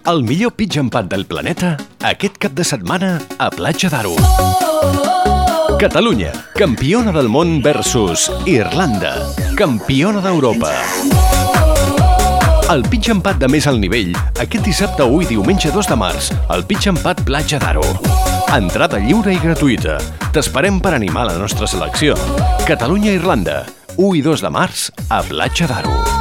El millor pitch and pat del planeta aquest cap de setmana a Platja d'Aro. Catalunya, campiona del món versus Irlanda, campiona d'Europa. El pitch and pat de més alt nivell aquest dissabte 1 i diumenge 2 de març al pitch and pat Platja d'Aro. Entrada lliure i gratuïta. T'esperem per animar la nostra selecció. Catalunya-Irlanda, 1 i 2 de març a Platja d'Aro.